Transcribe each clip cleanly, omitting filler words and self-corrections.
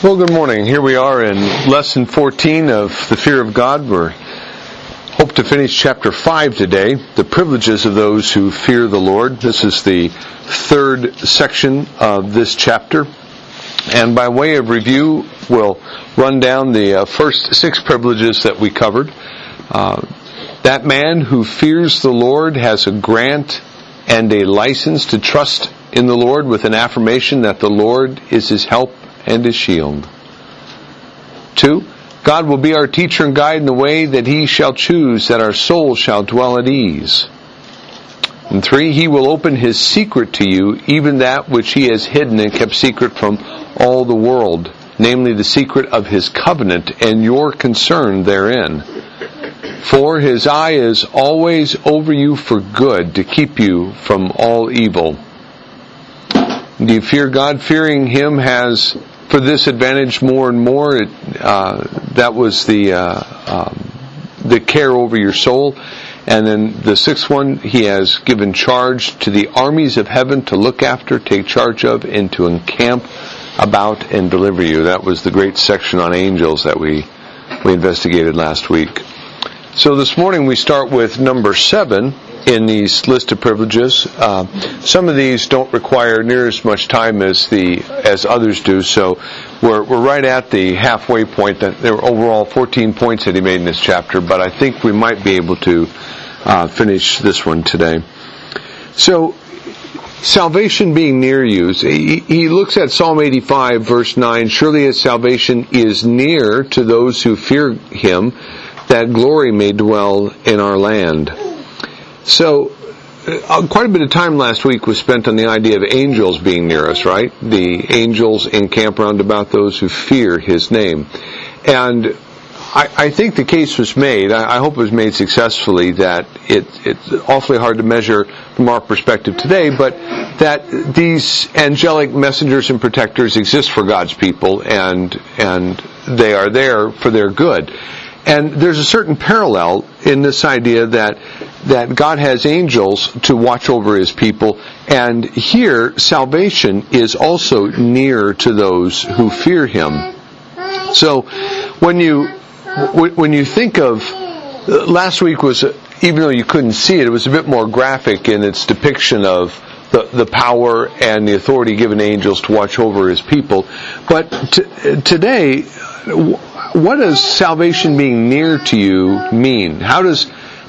Well, good morning. Here we are in Lesson 14 of the Fear of God. We hope to finish Chapter 5 today, the privileges of those who fear the Lord. This is the third section of this chapter. And by way of review, we'll run down the first 6 privileges that we covered. That man who fears the Lord has a grant and a license to trust in the Lord with an affirmation that the Lord is his help and his shield. 2, God will be our teacher and guide in the way that he shall choose, that our soul shall dwell at ease. And 3, he will open his secret to you, even that which he has hidden and kept secret from all the world, namely the secret of his covenant and your concern therein. 4, his eye is always over you for good, to keep you from all evil. Do you fear God? Fearing him has for this advantage more and more. That was the care over your soul. And then the 6th one, he has given charge to the armies of heaven to look after, take charge of, and to encamp about and deliver you. That was the great section on angels that we investigated last week. So this morning we start with number 7 in these list of privileges. Some of these don't require near as much time as others do, so we're right at the halfway point. That there were overall 14 points that he made in this chapter, but I think we might be able to finish this one today. So, salvation being near you. He looks at Psalm 85, verse 9, surely his salvation is near to those who fear him, that glory may dwell in our land. So, quite a bit of time last week was spent on the idea of angels being near us, right? The angels encamp round about those who fear his name. And I think the case was made, I hope it was made successfully, that it's awfully hard to measure from our perspective today, but that these angelic messengers and protectors exist for God's people, and they are there for their good. And there's a certain parallel in this idea that God has angels to watch over his people, and here salvation is also near to those who fear him. So when you think of last week was, even though you couldn't see it, it was a bit more graphic in its depiction of the power and the authority given to angels to watch over his people. But today, what does salvation being near to you mean? How does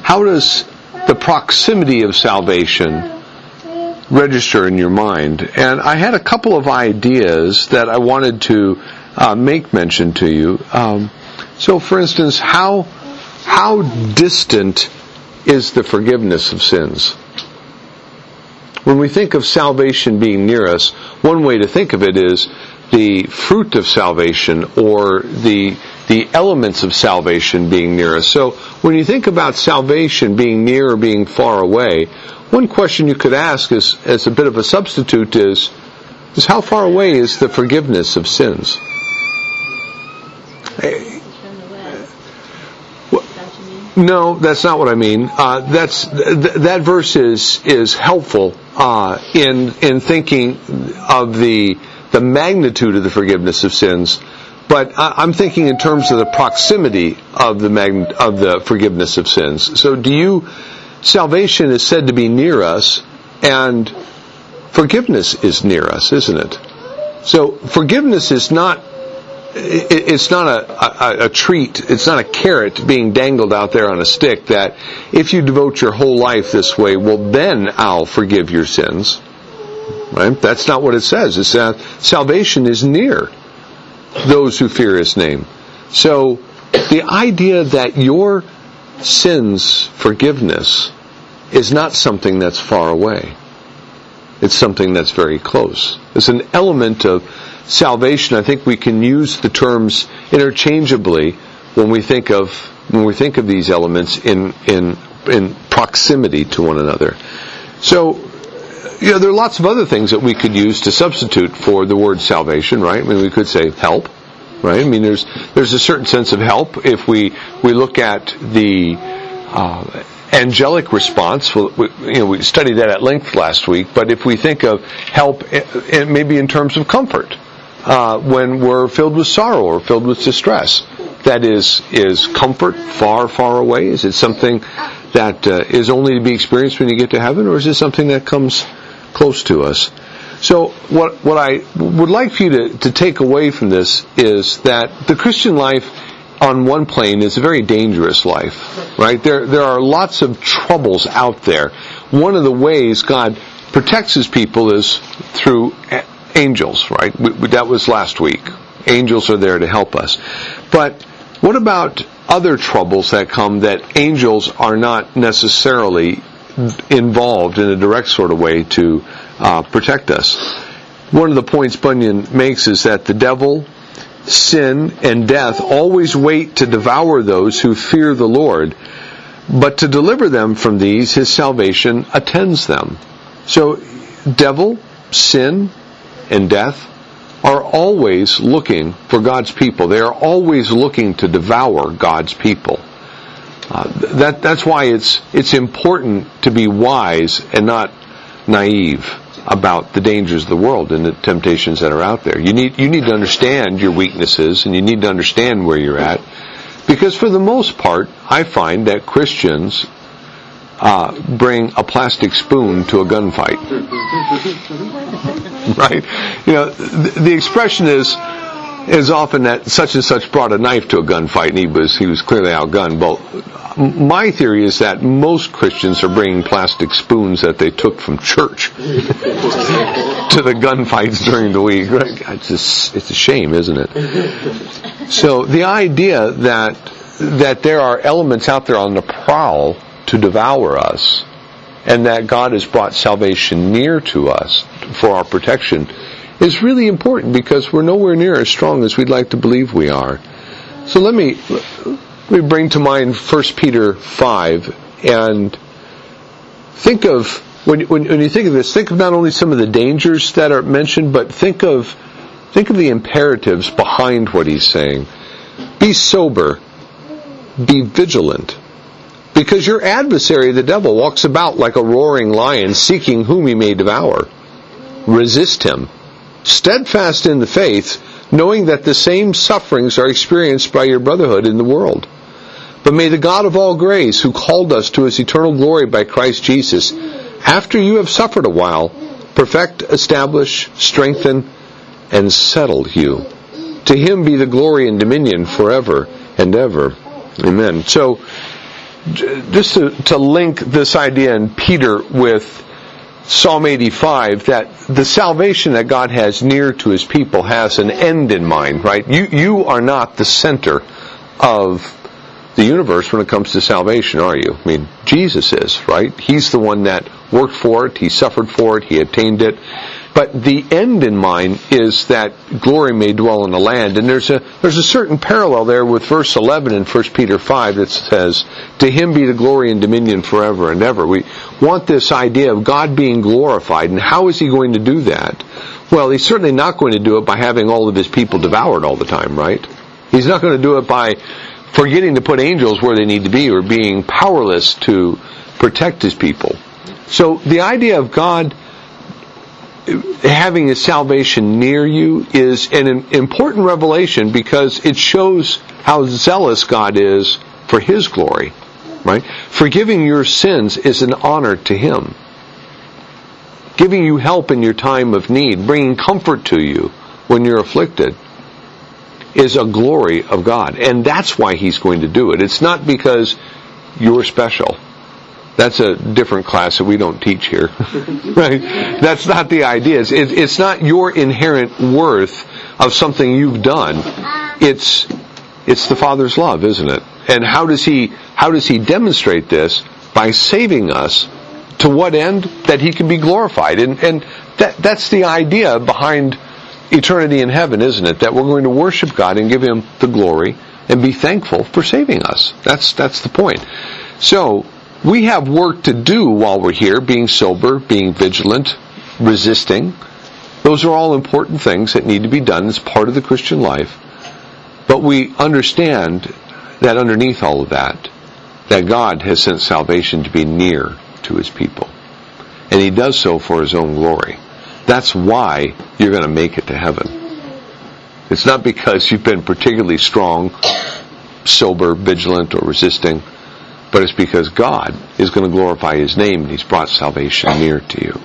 the proximity of salvation register in your mind? And I had a couple of ideas that I wanted to make mention to you. So, for instance, how distant is the forgiveness of sins? When we think of salvation being near us, one way to think of it is the fruit of salvation, or the elements of salvation being near us. So when you think about salvation being near or being far away, one question you could ask as a bit of a substitute is how far away is the forgiveness of sins? No, that's not what I mean. That verse is helpful in thinking of the magnitude of the forgiveness of sins, but I'm thinking in terms of the proximity of the forgiveness of sins. So salvation is said to be near us, and forgiveness is near us, isn't it? So forgiveness is not a treat, it's not a carrot being dangled out there on a stick that if you devote your whole life this way, well then I'll forgive your sins. Right? That's not what it says. It's salvation is near those who fear his name. So the idea that your sins' forgiveness is not something that's far away. It's something that's very close. It's an element of salvation. I think we can use the terms interchangeably when we think of these elements in proximity to one another. So, there are lots of other things that we could use to substitute for the word salvation, right? I mean, we could say help, right? I mean, there's a certain sense of help if we look at the angelic response. We studied that at length last week. But if we think of help, maybe in terms of comfort, when we're filled with sorrow or filled with distress? That is comfort far, far away? Is it something that is only to be experienced when you get to heaven, or is it something that comes close to us? So what I would like for you to take away from this is that the Christian life on one plane is a very dangerous life, right? There are lots of troubles out there. One of the ways God protects His people is through angels, right? That was last week. Angels are there to help us. But what about other troubles that come that angels are not necessarily involved in a direct sort of way to protect us? One of the points Bunyan makes is that the devil, sin, and death always wait to devour those who fear the Lord, but to deliver them from these, His salvation attends them. So, devil, sin, and death are always looking for God's people. They are always looking to devour God's people. That's why it's important to be wise and not naive about the dangers of the world and the temptations that are out there. You need to understand your weaknesses, and you need to understand where you're at, because for the most part, I find that Christians bring a plastic spoon to a gunfight. Right? The expression is often that such and such brought a knife to a gunfight, and he was clearly outgunned. Well, my theory is that most Christians are bringing plastic spoons that they took from church to the gunfights during the week. Right? It's a shame, isn't it? So the idea that there are elements out there on the prowl to devour us, and that God has brought salvation near to us for our protection, is really important, because we're nowhere near as strong as we'd like to believe we are. So let me bring to mind 1 Peter 5, and think of, when you think of this, think of not only some of the dangers that are mentioned, but think of the imperatives behind what he's saying. Be sober, be vigilant, because your adversary, the devil, walks about like a roaring lion, seeking whom he may devour. Resist him, steadfast in the faith, knowing that the same sufferings are experienced by your brotherhood in the world. But may the God of all grace, who called us to His eternal glory by Christ Jesus, after you have suffered a while, perfect, establish, strengthen, and settle you. To Him be the glory and dominion forever and ever. Amen. So, just to link this idea in Peter with Psalm 85, that the salvation that God has near to His people has an end in mind, right? You are not the center of the universe when it comes to salvation, are you? I mean, Jesus is, right? He's the one that worked for it, He suffered for it, He attained it. But the end in mind is that glory may dwell in the land. And there's a certain parallel there with verse 11 in 1 Peter 5 that says, to Him be the glory and dominion forever and ever. We want this idea of God being glorified. And how is He going to do that? Well, He's certainly not going to do it by having all of His people devoured all the time, right? He's not going to do it by forgetting to put angels where they need to be, or being powerless to protect His people. So the idea of God having His salvation near you is an important revelation, because it shows how zealous God is for His glory, right? Forgiving your sins is an honor to Him. Giving you help in your time of need, bringing comfort to you when you're afflicted, is a glory of God. And that's why He's going to do it. It's not because you're special. That's a different class that we don't teach here. Right? That's not the idea. It's not your inherent worth of something you've done. It's the Father's love, isn't it? And how does He demonstrate this? By saving us. To what end? That He can be glorified. And that's the idea behind eternity in heaven, isn't it? That we're going to worship God and give Him the glory and be thankful for saving us. That's the point. So, we have work to do while we're here, being sober, being vigilant, resisting. Those are all important things that need to be done as part of the Christian life. But we understand that underneath all of that God has sent salvation to be near to His people. And He does so for His own glory. That's why you're going to make it to heaven. It's not because you've been particularly strong, sober, vigilant, or resisting, but it's because God is going to glorify His name and He's brought salvation near to you.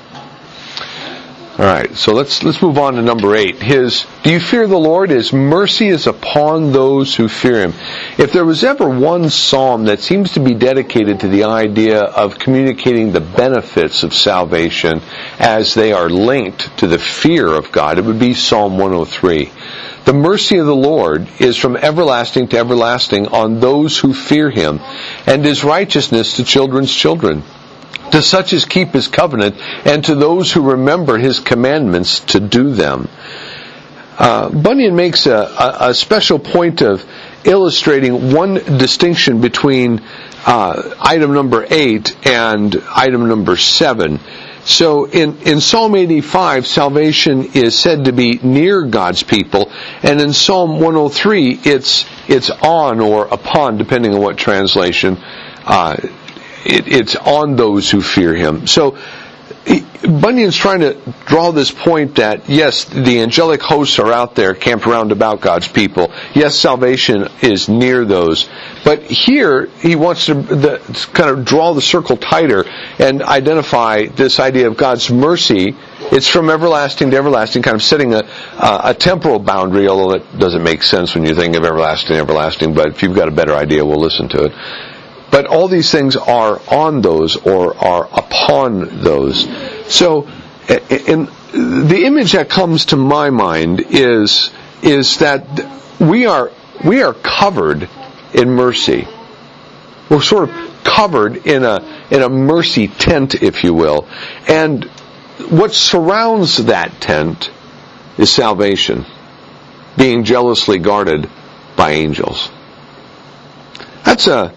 All right, so let's move on to number 8. Do you fear the Lord? His mercy is upon those who fear Him. If there was ever one psalm that seems to be dedicated to the idea of communicating the benefits of salvation as they are linked to the fear of God, it would be Psalm 103. The mercy of the Lord is from everlasting to everlasting on those who fear Him, and His righteousness to children's children, to such as keep His covenant, and to those who remember His commandments to do them. Bunyan makes a special point of illustrating one distinction between item number 8 and item number 7. So in Psalm 85, salvation is said to be near God's people, and in Psalm 103, it's on or upon, depending on what translation. It's on those who fear Him. So Bunyan's trying to draw this point that, yes, the angelic hosts are out there camped round about God's people. Yes, salvation is near those. But here, he wants to kind of draw the circle tighter and identify this idea of God's mercy. It's from everlasting to everlasting, kind of setting a temporal boundary, although that doesn't make sense when you think of everlasting to everlasting, but if you've got a better idea, we'll listen to it. But all these things are on those or are upon those. So, the image that comes to my mind is that we are covered in mercy. We're sort of covered in a mercy tent, if you will. And what surrounds that tent is salvation, being jealously guarded by angels. That's a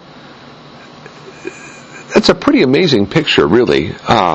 pretty amazing picture, really.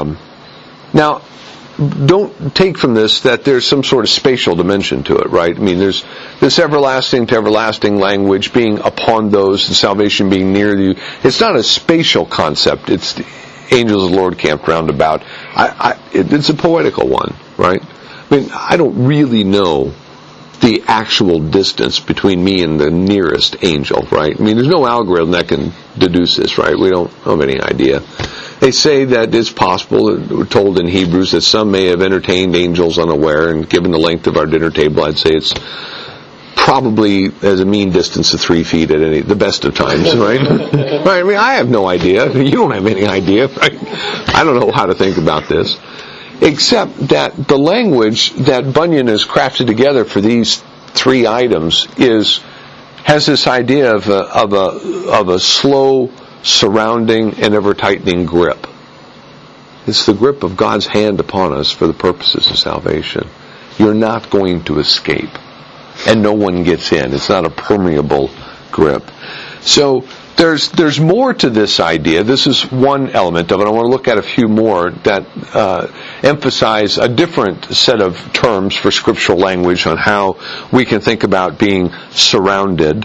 Now, don't take from this that there's some sort of spatial dimension to it, right? I mean, there's this everlasting to everlasting language being upon those and salvation being near you. It's not a spatial concept. It's the angels of the Lord camped round about. It's a poetical one, right? I mean, I don't really know the actual distance between me and the nearest angel, right? I mean, there's no algorithm that can deduce this, right? We don't have any idea. They say that it's possible, we're told in Hebrews, that some may have entertained angels unaware, and given the length of our dinner table, I'd say it's probably as a mean distance of 3 feet at the best of times, right? Right? I mean, I have no idea. You don't have any idea, right? I don't know how to think about this. Except that the language that Bunyan has crafted together for these 3 items has this idea of a slow, surrounding, and ever-tightening grip. It's the grip of God's hand upon us for the purposes of salvation. You're not going to escape, and no one gets in. It's not a permeable grip. So there's more to this idea. This is one element of it. I want to look at a few more that emphasize a different set of terms for scriptural language on how we can think about being surrounded.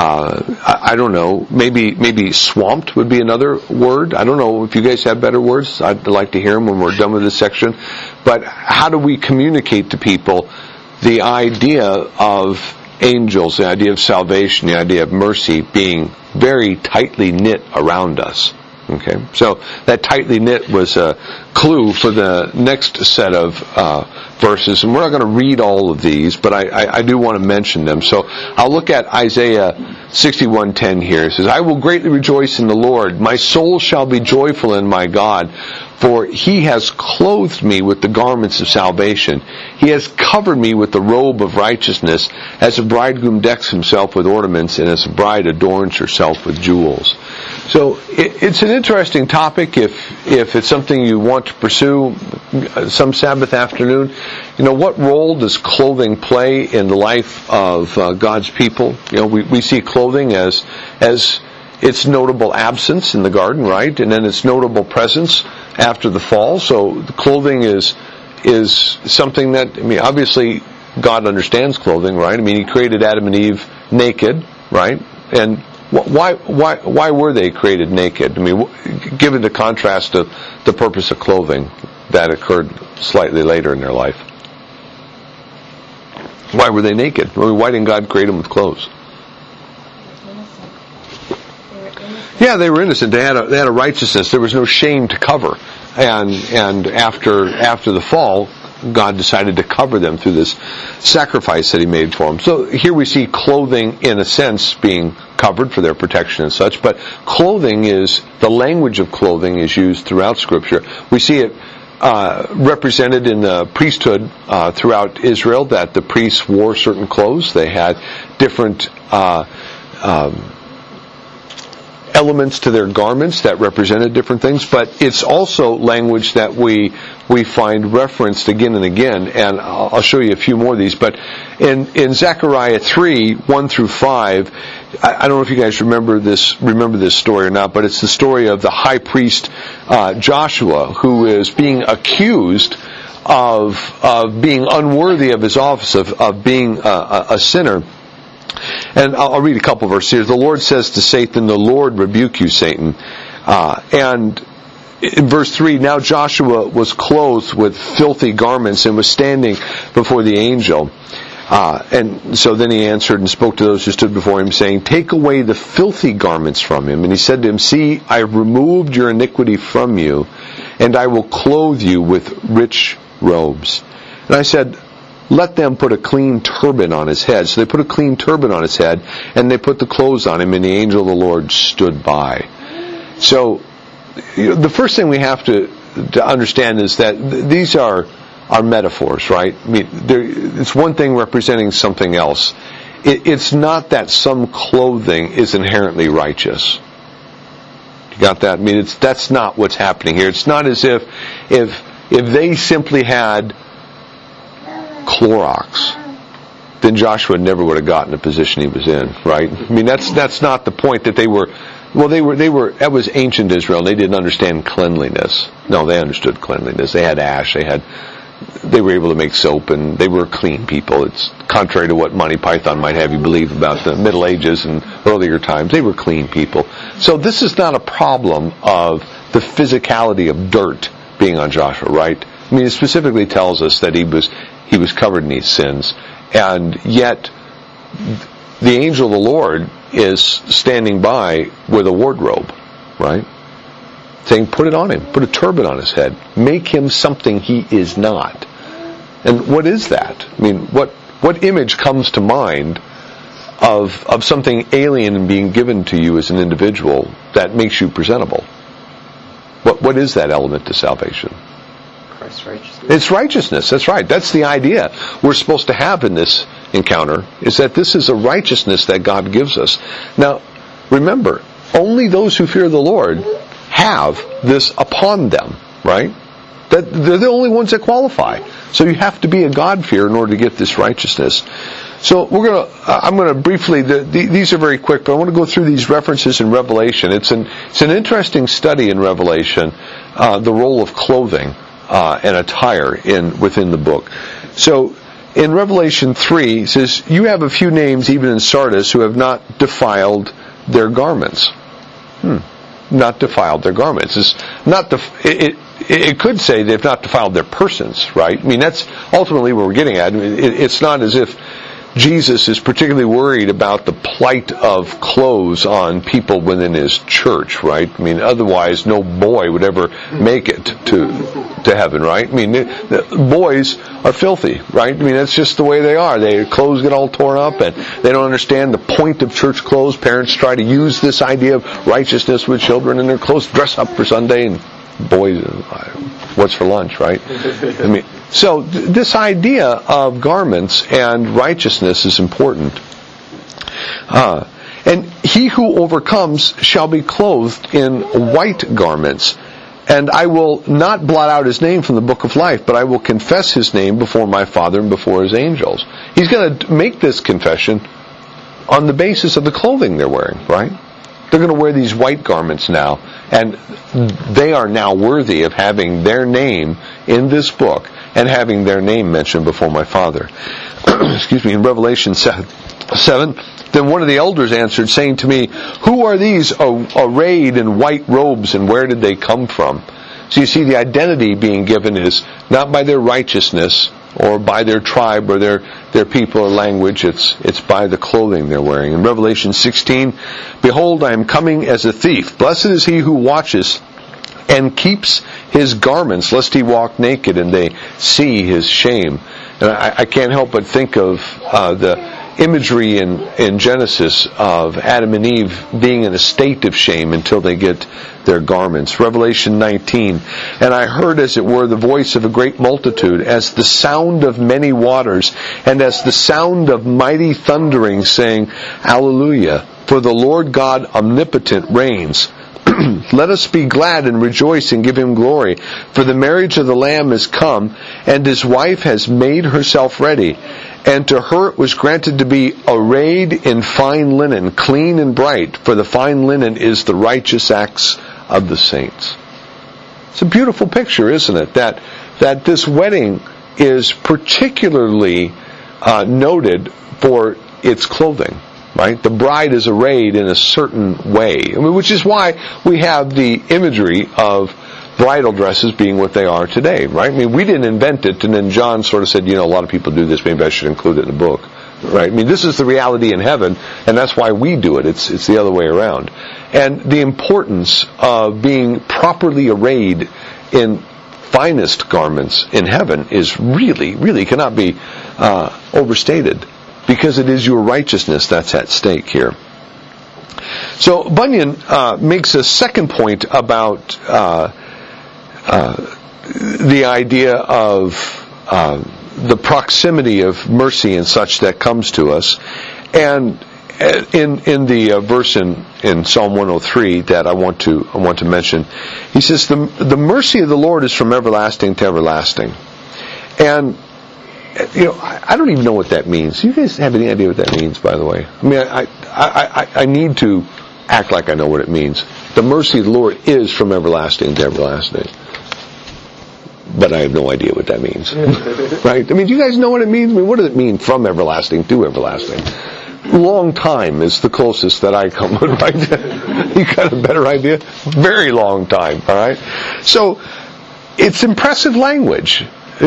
I don't know. Maybe swamped would be another word. I don't know if you guys have better words. I'd like to hear them when we're done with this section. But how do we communicate to people the idea of angels, the idea of salvation, the idea of mercy being very tightly knit around us? Okay, so that tightly knit was a clue for the next set of verses, and we're not going to read all of these, but I do want to mention them. So I'll look at Isaiah 61:10 here. It says, "I will greatly rejoice in the Lord. My soul shall be joyful in my God, for He has clothed me with the garments of salvation. He has covered me with the robe of righteousness, as a bridegroom decks himself with ornaments, and as a bride adorns herself with jewels." So it's an interesting topic if it's something you want to pursue some Sabbath afternoon. You know, what role does clothing play in the life of God's people? You know, we see clothing as its notable absence in the garden, right? And then its notable presence after the fall. So clothing is something that, I mean, obviously God understands clothing, right? I mean, He created Adam and Eve naked, right? And why were they created naked? I mean, given the contrast of the purpose of clothing that occurred slightly later in their life. Why were they naked? I mean, why didn't God create them with clothes? Yeah, they were innocent. They had a righteousness. There was no shame to cover. And after the fall, God decided to cover them through this sacrifice that He made for them. So here we see clothing, in a sense, being covered for their protection and such. But the language of clothing is used throughout Scripture. We see it represented in the priesthood throughout Israel, that the priests wore certain clothes. They had different elements to their garments that represented different things, but it's also language that we find referenced again and again, and I'll show you a few more of these. But in Zechariah 3, 1 through 5, I don't know if you guys remember this story or not, but it's the story of the high priest Joshua, who is being accused of being unworthy of his office, of being a sinner. And I'll read a couple verses here. The Lord says to Satan, "The Lord rebuke you, Satan." And in verse 3, now Joshua was clothed with filthy garments and was standing before the angel. And so then he answered and spoke to those who stood before him, saying, "Take away the filthy garments from him." And he said to him, "See, I have removed your iniquity from you, and I will clothe you with rich robes." And I said, "Let them put a clean turban on his head." So they put a clean turban on his head, and they put the clothes on him, and the angel of the Lord stood by. So the first thing we have to understand is that these are metaphors, right? I mean, it's one thing representing something else. It's not that some clothing is inherently righteous. You got that? I mean, that's not what's happening here. It's not as if they simply had Clorox, then Joshua never would have gotten the position he was in, right? I mean, that's not the point that they were. Well, that was ancient Israel, and they didn't understand cleanliness. No, they understood cleanliness. They had ash, they were able to make soap, and they were clean people. It's contrary to what Monty Python might have you believe about the Middle Ages and earlier times. They were clean people. So this is not a problem of the physicality of dirt being on Joshua, right? I mean, it specifically tells us that he was covered in these sins, and yet the angel of the Lord is standing by with a wardrobe, right? Saying, put it on him, put a turban on his head, make him something he is not. And what is that? I mean, what image comes to mind of something alien and being given to you as an individual that makes you presentable? What is that element to salvation? Christ's righteousness. It's righteousness, that's right. That's the idea we're supposed to have in this encounter, is that this is a righteousness that God gives us. Now, remember, only those who fear the Lord have this upon them, right? That they're the only ones that qualify. So you have to be a God-fearer in order to get this righteousness. So I'm going to briefly, these are very quick, but I want to go through these references in Revelation. It's an interesting study in Revelation, the role of clothing and attire within the book. So in Revelation 3, it says, "You have a few names even in Sardis who have not defiled their garments." Not defiled their garments. It could say they've not defiled their persons, right? I mean, that's ultimately what we're getting at. I mean, it's not as if Jesus is particularly worried about the plight of clothes on people within his church, right? I mean, otherwise no boy would ever make it to heaven, right? I mean, the boys are filthy, right? I mean, that's just the way they are. Their clothes get all torn up, and they don't understand the point of church clothes. Parents try to use this idea of righteousness with children in their clothes, dress up for Sunday, and boys, what's for lunch, right? I mean, so this idea of garments and righteousness is important. And he who overcomes shall be clothed in white garments, and I will not blot out his name from the book of life, but I will confess his name before my Father and before his angels. He's going to make this confession on the basis of the clothing they're wearing, right? They're going to wear these white garments now, and they are now worthy of having their name in this book and having their name mentioned before my Father. Excuse me, in Revelation 7, then one of the elders answered, saying to me, "Who are these arrayed in white robes, and where did they come from?" So you see, the identity being given is not by their righteousness or by their tribe or their people or language. It's by the clothing they're wearing. In Revelation 16, behold, I am coming as a thief. Blessed is he who watches and keeps his garments, lest he walk naked and they see his shame. And I can't help but think of the imagery in Genesis of Adam and Eve being in a state of shame until they get their garments. Revelation 19, and I heard as it were the voice of a great multitude, as the sound of many waters, and as the sound of mighty thundering, saying, Alleluia, for the Lord God omnipotent reigns. Let us be glad and rejoice and give him glory, for the marriage of the Lamb is come, and his wife has made herself ready. And to her it was granted to be arrayed in fine linen, clean and bright, for the fine linen is the righteous acts of the saints. It's a beautiful picture, isn't it? That this wedding is particularly noted for its clothing. Right? The bride is arrayed in a certain way, which is why we have the imagery of bridal dresses being what they are today, right? I mean, we didn't invent it, and then John sort of said, a lot of people do this, maybe I should include it in the book, right? I mean, this is the reality in heaven, and that's why we do it. It's the other way around. And the importance of being properly arrayed in finest garments in heaven is really cannot be overstated, because it is your righteousness that's at stake here. So Bunyan makes a second point about the idea of the proximity of mercy and such that comes to us. And in the verse in Psalm 103 that I want to mention, he says, the mercy of the Lord is from everlasting to everlasting. And I don't even know what that means. Do you guys have any idea what that means, by the way? I mean, I need to act like I know what it means. The mercy of the Lord is from everlasting to everlasting. But I have no idea what that means. Right? I mean, do you guys know what it means? I mean, what does it mean from everlasting to everlasting? Long time is the closest that I come with, right? You got a better idea? Very long time, all right? So, it's impressive language.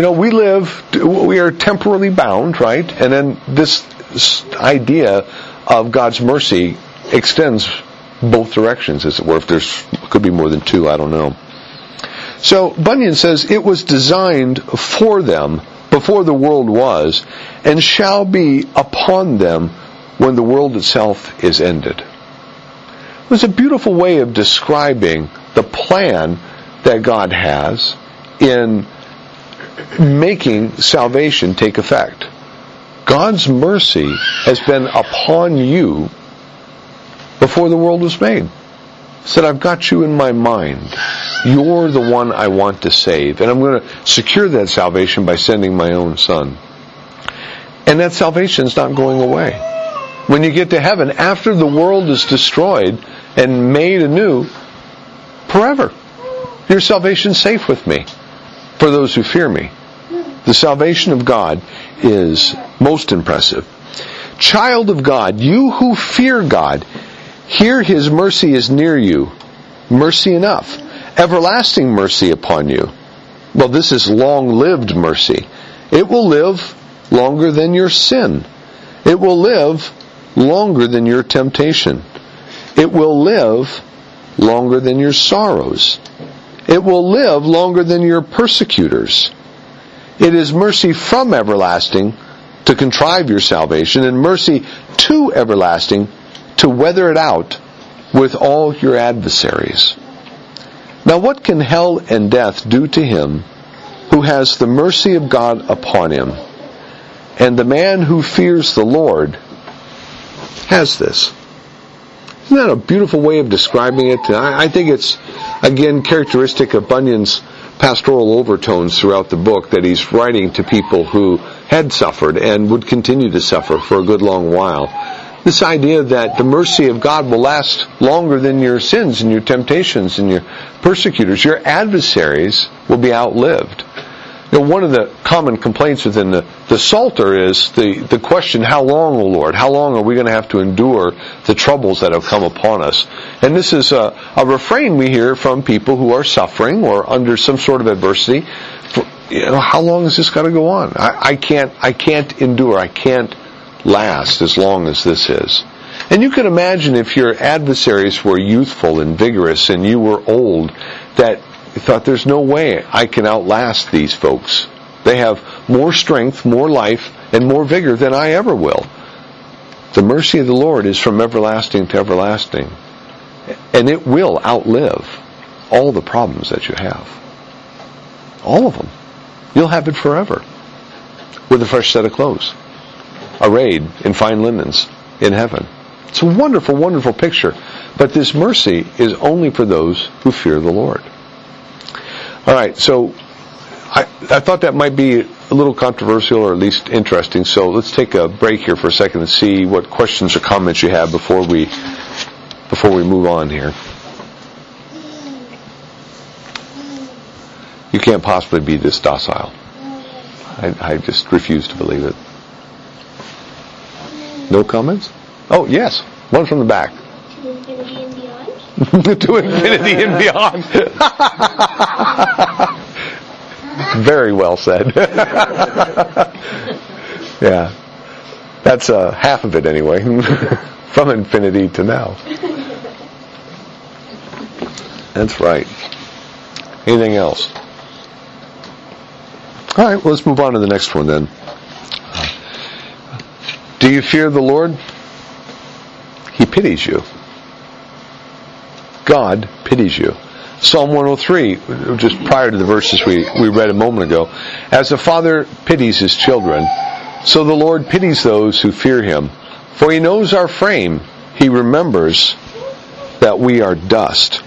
We are temporally bound, right? And then this idea of God's mercy extends both directions, as it were. If could be more than two, I don't know. So Bunyan says, it was designed for them before the world was, and shall be upon them when the world itself is ended. It was a beautiful way of describing the plan that God has in making salvation take effect. God's mercy has been upon you before the world was made. He said, I've got you in my mind. You're the one I want to save. And I'm going to secure that salvation by sending my own Son. And that salvation is not going away. When you get to heaven, after the world is destroyed and made anew, forever, your salvation's safe with me. For those who fear me. The salvation of God is most impressive. Child of God, you who fear God, here his mercy is near you. Mercy enough. Everlasting mercy upon you. Well, this is long-lived mercy. It will live longer than your sin. It will live longer than your temptation. It will live longer than your sorrows. It will live longer than your persecutors. It is mercy from everlasting to contrive your salvation, and mercy to everlasting to weather it out with all your adversaries. Now what can hell and death do to him who has the mercy of God upon him? And the man who fears the Lord has this. Isn't that a beautiful way of describing it? I think it's, again, characteristic of Bunyan's pastoral overtones throughout the book, that he's writing to people who had suffered and would continue to suffer for a good long while. This idea that the mercy of God will last longer than your sins and your temptations and your persecutors. Your adversaries will be outlived. One of the common complaints within the Psalter is the question, how long, O Lord? How long are we going to have to endure the troubles that have come upon us? And this is a refrain we hear from people who are suffering or under some sort of adversity how long is this got to go on? I can't endure. I can't last as long as this is. And you can imagine if your adversaries were youthful and vigorous and you were old, that you thought, there's no way I can outlast these folks. They have more strength, more life, and more vigor than I ever will. The mercy of the Lord is from everlasting to everlasting. And it will outlive all the problems that you have. All of them. You'll have it forever. With a fresh set of clothes. Arrayed in fine linens in heaven. It's a wonderful, wonderful picture. But this mercy is only for those who fear the Lord. All right, so I thought that might be a little controversial or at least interesting. So let's take a break here for a second and see what questions or comments you have before we move on here. You can't possibly be this docile. I just refuse to believe it. No comments? Oh, yes. One from the back. To infinity and beyond? To infinity and beyond. Very well said. Yeah. That's half of it anyway. From infinity to now. That's right. Anything else? All right, well, let's move on to the next one then. Do you fear the Lord? He pities you. God pities you. Psalm 103, just prior to the verses we read a moment ago. As a father pities his children, so the Lord pities those who fear him. For he knows our frame. He remembers that we are dust.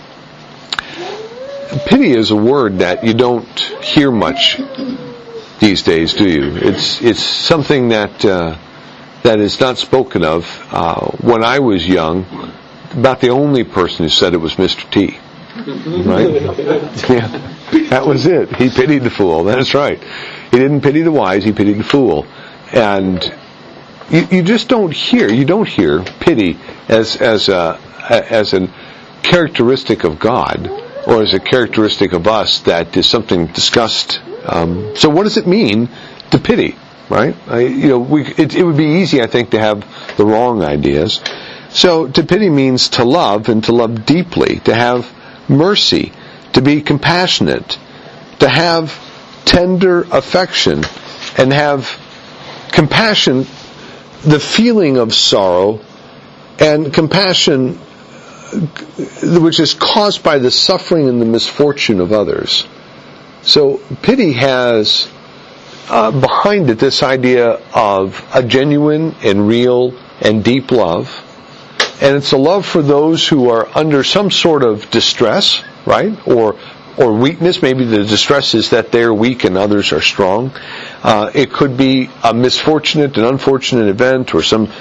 Pity is a word that you don't hear much these days, do you? It's something that is not spoken of. When I was young, about the only person who said it was Mr. T. Right? Yeah, that was it. He pitied the fool. That's right. He didn't pity the wise. He pitied the fool. And you just don't hear. You don't hear pity as a characteristic of God, or as a characteristic of us that is something discussed. So what does it mean to pity? Right? It would be easy, I think, to have the wrong ideas. So to pity means to love, and to love deeply, to have mercy, to be compassionate, to have tender affection, and have compassion, the feeling of sorrow, and compassion which is caused by the suffering and the misfortune of others. So pity has behind it this idea of a genuine and real and deep love. And it's a love for those who are under some sort of distress, right? Or weakness. Maybe the distress is that they're weak and others are strong. It could be a misfortunate and unfortunate event, or some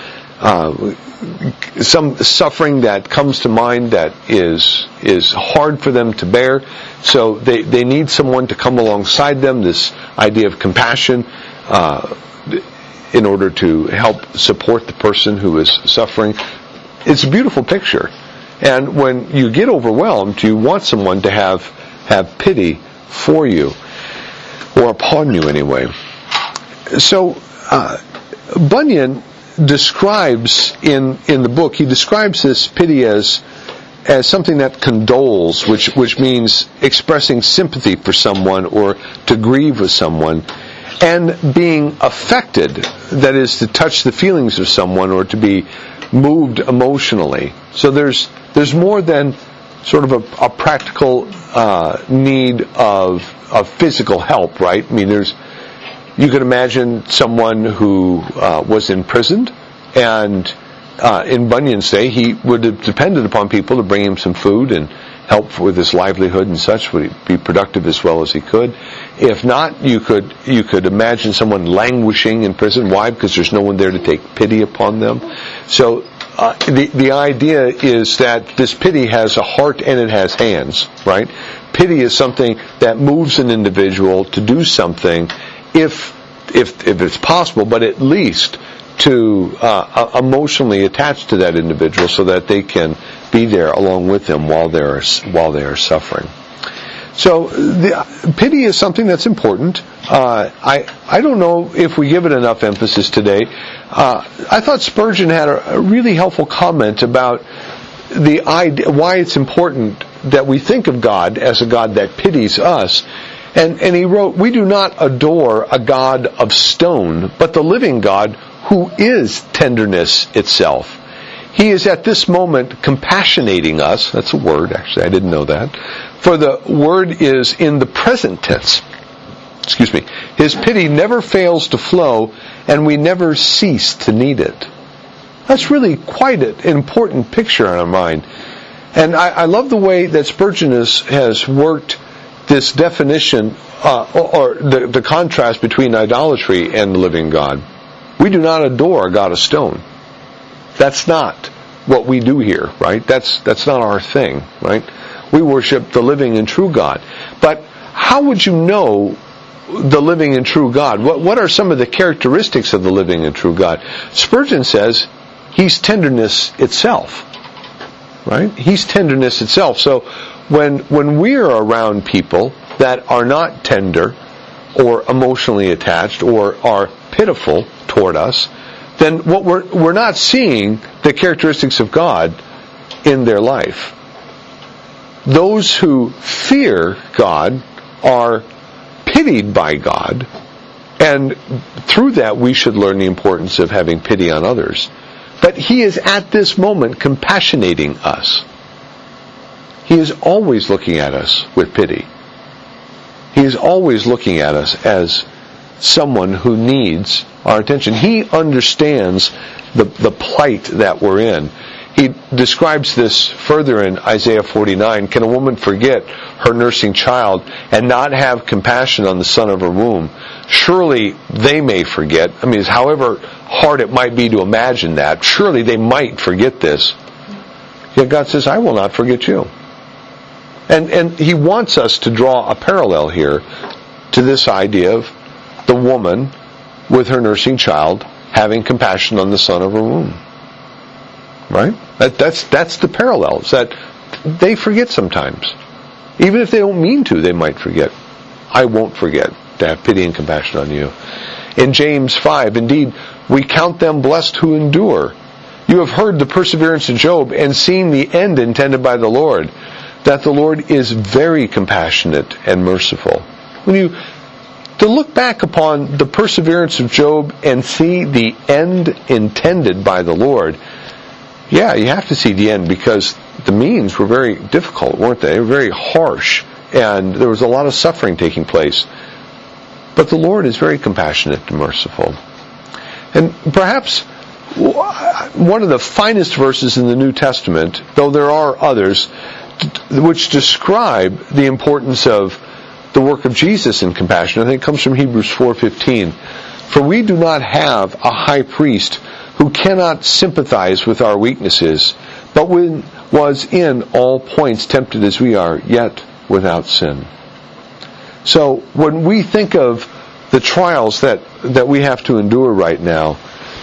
suffering that comes to mind that is hard for them to bear. So they need someone to come alongside them, this idea of compassion, in order to help support the person who is suffering. It's a beautiful picture. And when you get overwhelmed, you want someone to have pity for you, or upon you anyway. So Bunyan describes in the book, he describes this pity as something that condoles, which means expressing sympathy for someone or to grieve with someone, and being affected, that is to touch the feelings of someone or to be moved emotionally. So there's more than sort of a practical need of physical help, right? I mean, you can imagine someone who was imprisoned, and in Bunyan's day, he would have depended upon people to bring him some food and help with his livelihood and such, would be productive as well as he could. If not, you could imagine someone languishing in prison. Why? Because there's no one there to take pity upon them. So the idea is that this pity has a heart and it has hands, right? Pity is something that moves an individual to do something, if it's possible, but at least to emotionally attach to that individual so that they can be there along with them while they are suffering. So pity is something that's important. I don't know if we give it enough emphasis today. I thought Spurgeon had a really helpful comment about the idea, why it's important that we think of God as a God that pities us. And he wrote, "We do not adore a God of stone, but the living God who is tenderness itself. He is at this moment compassionating us." That's a word, actually. I didn't know that. For the word is in the present tense. Excuse me. His pity never fails to flow, and we never cease to need it. That's really quite an important picture in our mind. And I love the way that Spurgeon has worked this definition, or the contrast between idolatry and the living God. We do not adore a God of stone. That's not what we do here, right? That's not our thing, right? We worship the living and true God. But how would you know the living and true God? What are some of the characteristics of the living and true God? Spurgeon says He's tenderness itself, right? He's tenderness itself. So when we're around people that are not tender or emotionally attached or are pitiful toward us, then what we're not seeing the characteristics of God in their life. Those who fear God are pitied by God, and through that we should learn the importance of having pity on others. But He is at this moment compassionating us. He is always looking at us with pity. He is always looking at us as someone who needs our attention. He understands the plight that we're in. He describes this further in Isaiah 49. Can a woman forget her nursing child and not have compassion on the son of her womb? Surely they may forget. I mean, however hard it might be to imagine that, surely they might forget this. Yet God says, I will not forget you. And He wants us to draw a parallel here to this idea of the woman with her nursing child having compassion on the son of her womb. Right? That's the parallels, that they forget sometimes. Even if they don't mean to, they might forget. I won't forget to have pity and compassion on you. In James 5, indeed, we count them blessed who endure. You have heard the perseverance of Job and seen the end intended by the Lord, that the Lord is very compassionate and merciful. To look back upon the perseverance of Job and see the end intended by the Lord, yeah, you have to see the end, because the means were very difficult, weren't they? They were very harsh, and there was a lot of suffering taking place. But the Lord is very compassionate and merciful. And perhaps one of the finest verses in the New Testament, though there are others, which describe the importance of the work of Jesus in compassion, I think it comes from Hebrews 4:15. For we do not have a high priest who cannot sympathize with our weaknesses, but was in all points tempted as we are, yet without sin. So when we think of the trials that we have to endure right now,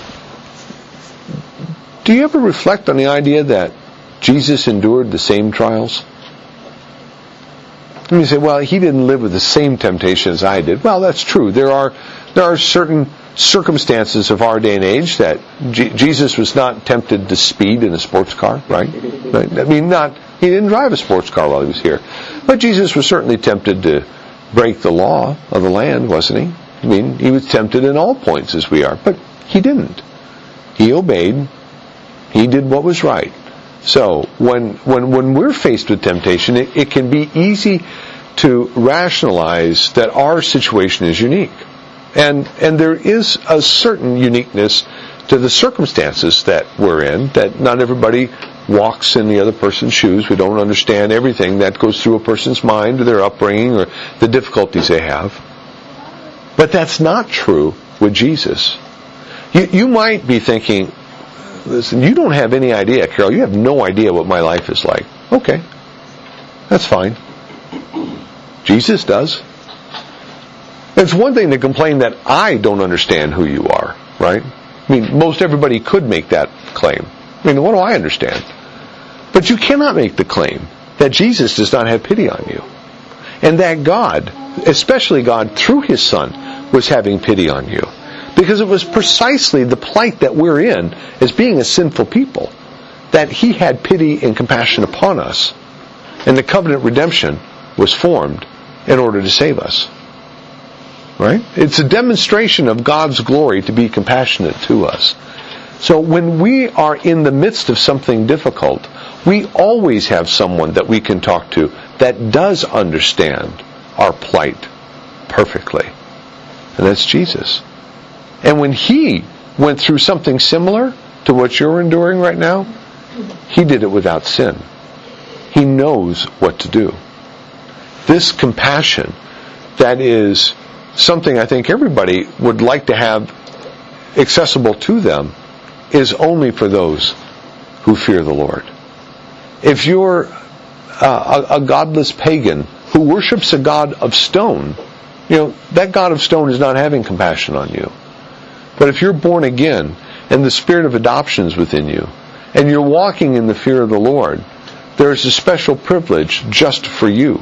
do you ever reflect on the idea that Jesus endured the same trials? And you say, well, He didn't live with the same temptation as I did. Well, that's true. There are certain circumstances of our day and age that Jesus was not tempted to speed in a sports car, right? I mean, he didn't drive a sports car while He was here. But Jesus was certainly tempted to break the law of the land, wasn't He? I mean, He was tempted in all points as we are, but He didn't. He obeyed. He did what was right. So when we're faced with temptation, it can be easy to rationalize that our situation is unique. And there is a certain uniqueness to the circumstances that we're in, that not everybody walks in the other person's shoes. We don't understand everything that goes through a person's mind, or their upbringing, or the difficulties they have. But that's not true with Jesus. You might be thinking, listen, you don't have any idea, Carol. You have no idea what my life is like. Okay, that's fine. Jesus does. It's one thing to complain that I don't understand who you are, right? I mean, most everybody could make that claim. I mean, what do I understand? But you cannot make the claim that Jesus does not have pity on you. And that God, especially God through His Son, was having pity on you. Because it was precisely the plight that we're in as being a sinful people, that He had pity and compassion upon us. And the covenant redemption was formed in order to save us. Right? It's a demonstration of God's glory to be compassionate to us. So when we are in the midst of something difficult, we always have someone that we can talk to that does understand our plight perfectly. And that's Jesus. And when He went through something similar to what you're enduring right now, He did it without sin. He knows what to do. This compassion that is something I think everybody would like to have accessible to them is only for those who fear the Lord. If you're a godless pagan who worships a god of stone, that god of stone is not having compassion on you. But if you're born again and the spirit of adoption is within you, and you're walking in the fear of the Lord, there's a special privilege just for you.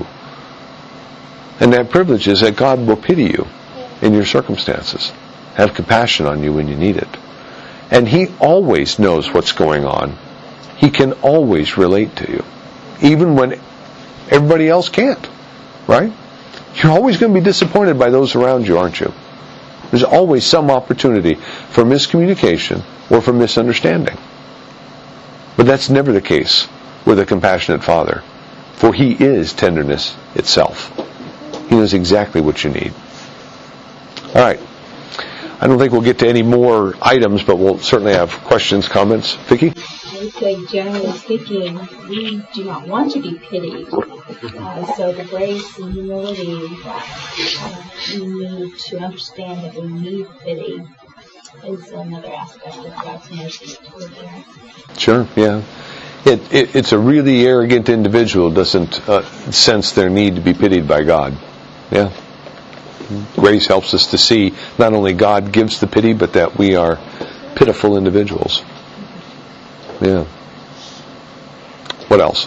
And that privilege is that God will pity you in your circumstances, have compassion on you when you need it. And He always knows what's going on. He can always relate to you, even when everybody else can't, right? You're always going to be disappointed by those around you, aren't you? There's always some opportunity for miscommunication or for misunderstanding. But that's never the case with a compassionate Father, for He is tenderness itself. He knows exactly what you need. All right. I don't think we'll get to any more items, but we'll certainly have questions, comments. Vicki? I would say, generally speaking, we do not want to be pitied. So the grace and humility that we need to understand that we need pity is another aspect of God's mercy toward us. Sure, yeah. It's a really arrogant individual doesn't sense their need to be pitied by God. Yeah. Grace helps us to see not only God gives the pity, but that we are pitiful individuals. Yeah. What else?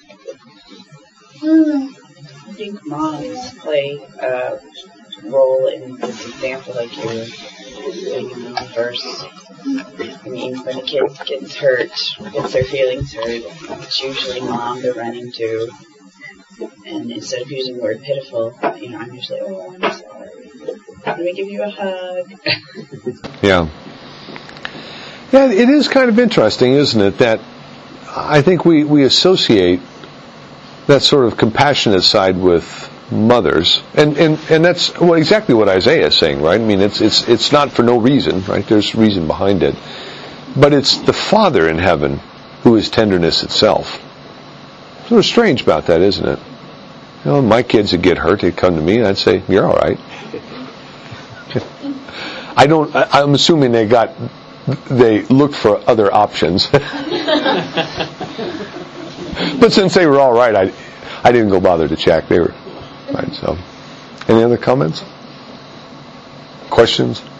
I think moms play a role in this example, like you were saying in the verse. I mean, when a kid gets hurt, gets their feelings hurt, it's usually mom they're running to. And instead of using the word pitiful, I'm usually, I'm sorry. Let me give you a hug. Yeah. Yeah, it is kind of interesting, isn't it, that I think we associate that sort of compassionate side with mothers, and that's exactly what Isaiah is saying, right? I mean, it's not for no reason, right? There's reason behind it, but it's the Father in heaven who is tenderness itself. Sort of strange about that, isn't it? My kids would get hurt, they'd come to me, and I'd say, "You're all right." I'm assuming they looked for other options. But since they were all right, I didn't go bother to check. They were right. So, any other comments? Questions?